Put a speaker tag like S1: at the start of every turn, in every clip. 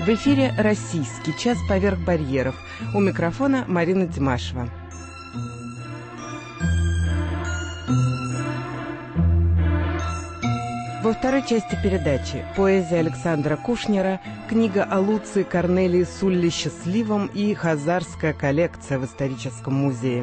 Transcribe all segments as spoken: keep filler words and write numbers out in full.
S1: В эфире «Российский час поверх барьеров». У микрофона Марина Тимашева. Во второй части передачи поэзия Александра Кушнера, книга о Луции Корнелии Сулли «Счастливом» и хазарская коллекция в историческом музее.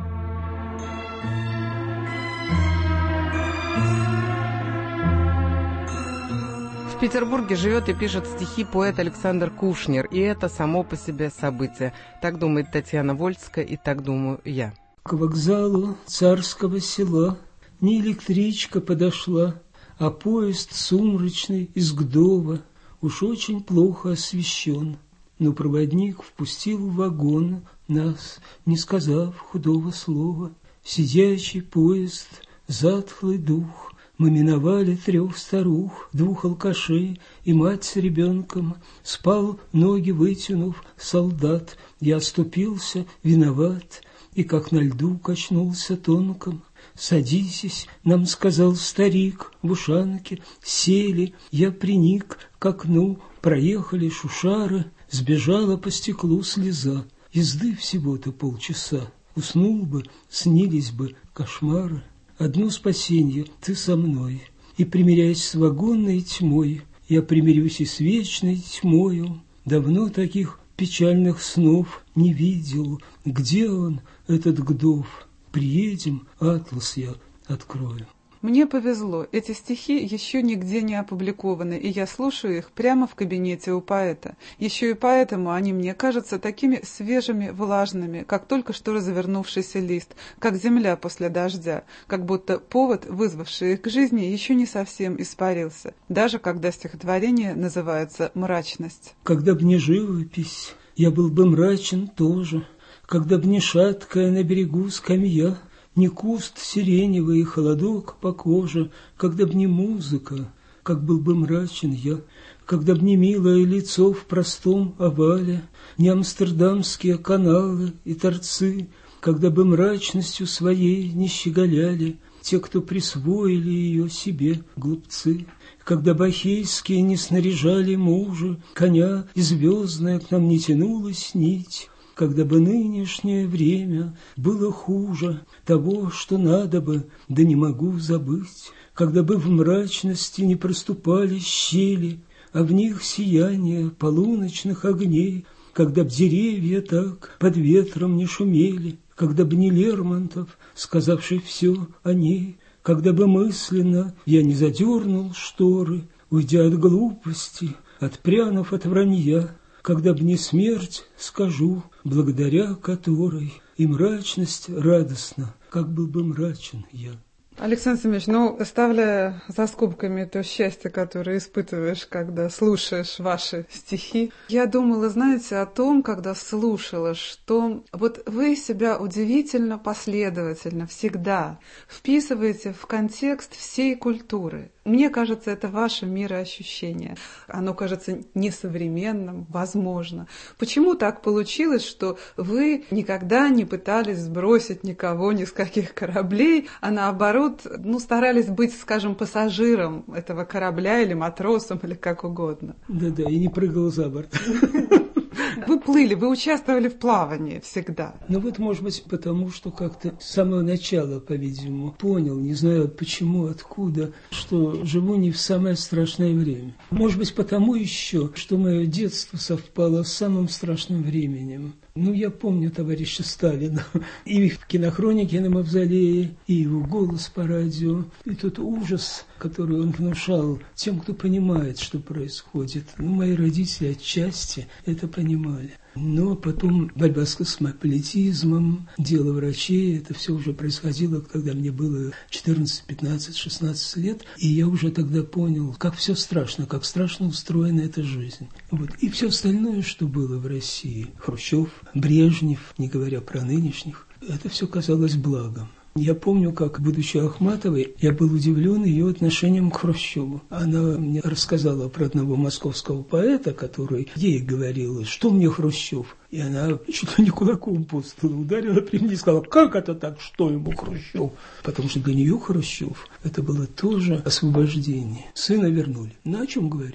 S1: В Петербурге живет и пишет стихи поэт Александр Кушнер, и это само по себе событие. Так думает Татьяна Вольская, и так думаю я.
S2: К вокзалу царского села не электричка подошла, а поезд сумрачный из Гдова уж очень плохо освещен. Но проводник впустил в вагон нас, не сказав худого слова. Сидячий поезд, затхлый дух, мы миновали трех старух, двух алкашей и мать с ребенком. Спал, ноги вытянув, солдат. Я оступился, виноват, и как на льду качнулся тонком. «Садитесь», — нам сказал старик в ушанке. Сели, я приник к окну, проехали шушары, сбежала по стеклу слеза. Езды всего-то полчаса, уснул бы, снились бы кошмары. Одно спасенье — ты со мной, и, примиряясь с вагонной тьмой, я примирюсь и с вечной тьмою. Давно таких печальных снов не видел. Где он, этот Гдов? Приедем, атлас я открою.
S3: Мне повезло, эти стихи еще нигде не опубликованы, и я слушаю их прямо в кабинете у поэта. Еще и поэтому они мне кажутся такими свежими, влажными, как только что развернувшийся лист, как земля после дождя, как будто повод, вызвавший их к жизни, еще не совсем испарился, даже когда стихотворение называется «Мрачность».
S2: Когда б не живопись, я был бы мрачен тоже, когда б не шаткая на берегу скамья, не куст сиреневый и холодок по коже, когда б не музыка, как был бы мрачен я, когда б не милое лицо в простом овале, не амстердамские каналы и торцы, когда бы мрачностью своей не щеголяли те, кто присвоили ее себе, глупцы, когда бы ахейские не снаряжали мужа, коня и звездная к нам не тянулась нить, когда бы нынешнее время было хуже того, что надо бы, да не могу забыть, когда бы в мрачности не проступали щели, а в них сияние полуночных огней, когда б деревья так под ветром не шумели, когда бы не Лермонтов, сказавший все о ней, когда бы мысленно я не задернул шторы, уйдя от глупости, отпрянув от вранья, когда б не смерть, скажу, благодаря которой и мрачность радостна, как был бы мрачен я.
S3: Александр Семенович, ну, оставляя за скобками то счастье, которое испытываешь, когда слушаешь ваши стихи, я думала, знаете, о том, когда слушала, что вот вы себя удивительно последовательно всегда вписываете в контекст всей культуры. Мне кажется, это ваше мироощущение. Оно кажется несовременным, возможно. Почему так получилось, что вы никогда не пытались сбросить никого ни с каких кораблей, а наоборот, ну, старались быть, скажем, пассажиром этого корабля или матросом, или как угодно?
S2: Да-да, и не прыгал за борт.
S3: Вы плыли, вы участвовали в плавании всегда.
S2: Ну вот, может быть, потому что как-то с самого начала, по-видимому, понял, не знаю почему, откуда, что живу не в самое страшное время. Может быть, потому еще, что мое детство совпало с самым страшным временем. Ну, я помню товарища Сталина и в кинохронике на Мавзолее, и его голос по радио, и тот ужас, который он внушал тем, кто понимает, что происходит. Ну, мои родители отчасти это понимали. Но потом борьба с космополитизмом, дело врачей, это все уже происходило, когда мне было четырнадцать, пятнадцать, шестнадцать лет, и я уже тогда понял, как все страшно, как страшно устроена эта жизнь. Вот. И все остальное, что было в России, Хрущев, Брежнев, не говоря про нынешних, это все казалось благом. Я помню, как, будучи Ахматовой, я был удивлен ее отношением к Хрущеву. Она мне рассказала про одного московского поэта, который ей говорил, что мне Хрущев. И она чуть ли не кулаком по столу ударила при мне и сказала, как это так, что ему Хрущев? Потому что для нее Хрущев это было тоже освобождение. Сына вернули. Ну, о чем говорить?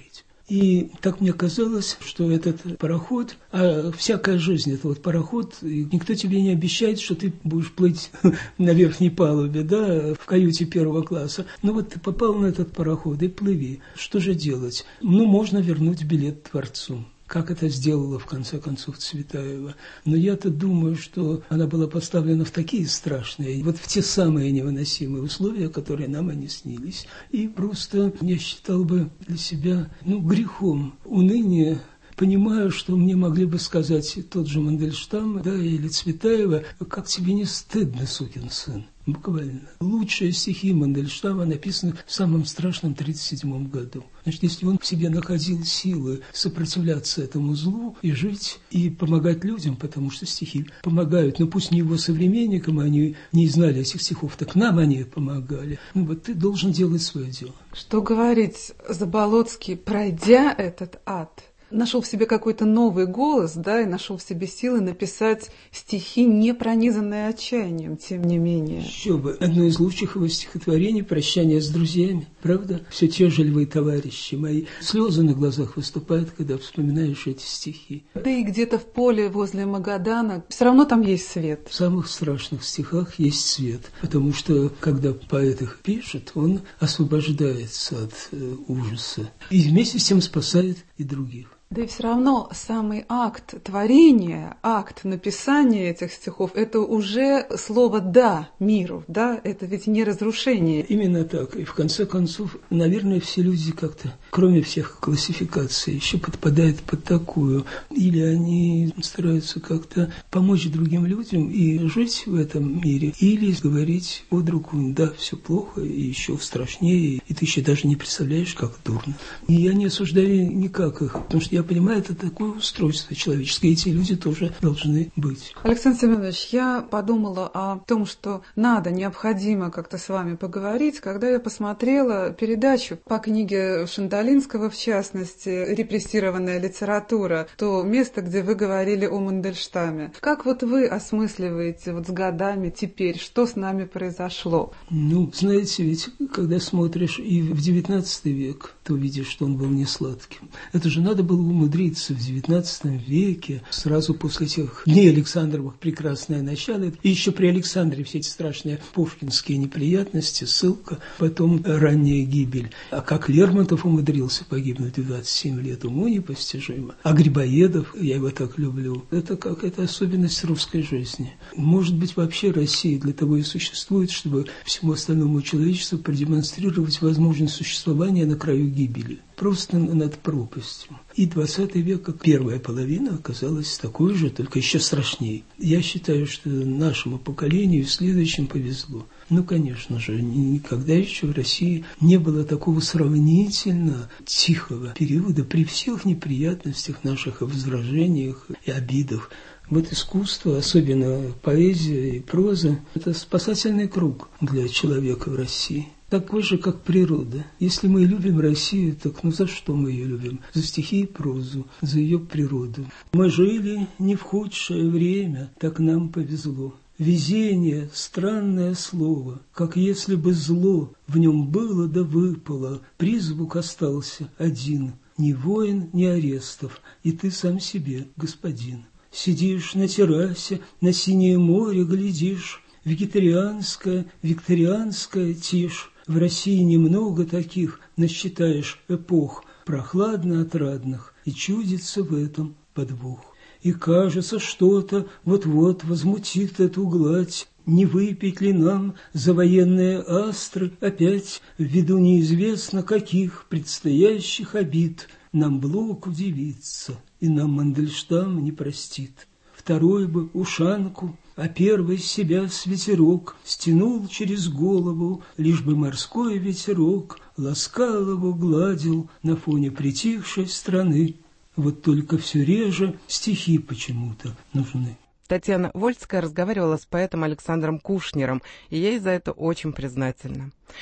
S2: И так мне казалось, что этот пароход, а всякая жизнь – это вот пароход, и никто тебе не обещает, что ты будешь плыть на верхней палубе, да, в каюте первого класса. Ну вот ты попал на этот пароход и плыви. Что же делать? Ну, можно вернуть билет Творцу. Как это сделала, в конце концов, Цветаева. Но я-то думаю, что она была поставлена в такие страшные, вот в те самые невыносимые условия, которые нам и не снились. И просто я считал бы для себя, ну, грехом уныние. Понимаю, что мне могли бы сказать тот же Мандельштам, да, или Цветаева, как тебе не стыдно, сукин сын. Буквально. Лучшие стихи Мандельштама написаны в самом страшном тридцать седьмом году. Значит, если он в себе находил силы сопротивляться этому злу и жить, и помогать людям, потому что стихи помогают, но пусть не его современникам, они не знали этих стихов, так нам они помогали. Ну вот ты должен делать свое дело.
S3: Что говорить, Заболоцкий, пройдя этот ад, нашел в себе какой-то новый голос, да, и нашел в себе силы написать стихи, не пронизанные отчаянием, тем не менее.
S2: Еще бы. Одно из лучших его стихотворений «Прощание с друзьями». Правда? Все те же львы, товарищи мои. Слезы на глазах выступают, когда вспоминаешь эти стихи.
S3: Да и где-то в поле возле Магадана все равно там есть свет.
S2: В самых страшных стихах есть свет. Потому что, когда поэт их пишет, он освобождается от э, ужаса. И вместе с тем спасает и других.
S3: Да и все равно самый акт творения, акт написания этих стихов, это уже слово «да» миру, да, это ведь не разрушение.
S2: Именно так. И в конце концов, наверное, все люди как-то, кроме всех классификаций, еще подпадают под такую. Или они стараются как-то помочь другим людям и жить в этом мире, или говорить под руку, да, все плохо, и еще страшнее, и ты еще даже не представляешь, как дурно. И я не осуждаю никак их, потому что я понимаю, это такое устройство человеческое, эти люди тоже должны быть.
S3: Александр Семенович, я подумала о том, что надо, необходимо как-то с вами поговорить, когда я посмотрела передачу по книге Шандалинского, в частности, «Репрессированная литература», то место, где вы говорили о Мандельштаме. Как вот вы осмысливаете вот с годами теперь, что с нами произошло?
S2: Ну, знаете, ведь когда смотришь и в девятнадцатый век, то видишь, что он был не сладким. Это же надо было умудриться в девятнадцатом веке, сразу после тех дней Александровых прекрасное начало, и еще при Александре все эти страшные пушкинские неприятности, ссылка, потом ранняя гибель. А как Лермонтов умудрился погибнуть в двадцать семь лет, уму непостижимо. А Грибоедов, я его так люблю, это какая-то особенность русской жизни. Может быть, вообще Россия для того и существует, чтобы всему остальному человечеству продемонстрировать возможность существования на краю гибели. Просто над пропастью. И двадцатый век, как первая половина, оказалась такой же, только еще страшнее. Я считаю, что нашему поколению и следующим повезло. Ну, конечно же, никогда еще в России не было такого сравнительно тихого периода при всех неприятностях наших и возражениях и обидах. Вот искусство, особенно поэзия и проза, это спасательный круг для человека в России. Такой же, как природа. Если мы любим Россию, так ну за что мы ее любим? За стихи и прозу, за ее природу. Мы жили не в худшее время, так нам повезло. Везение – странное слово, как если бы зло в нем было да выпало, призвук остался один. Ни войн, ни арестов, и ты сам себе господин. Сидишь на террасе, на синее море глядишь, вегетарианская, викторианская тишь. В России немного таких, насчитаешь эпох, прохладно-отрадных, и чудится в этом подвох. И кажется, что-то вот-вот возмутит эту гладь. Не выпить ли нам за военные астры опять, ввиду неизвестно каких предстоящих обид, нам Блок удивится, и нам Мандельштам не простит. Второй бы ушанку, а первый себя с ветерок стянул через голову, лишь бы морской ветерок ласкал его, гладил на фоне притихшей страны. Вот только все реже стихи почему-то нужны.
S1: Татьяна Вольская разговаривала с поэтом Александром Кушнером, и ей за это очень признательна.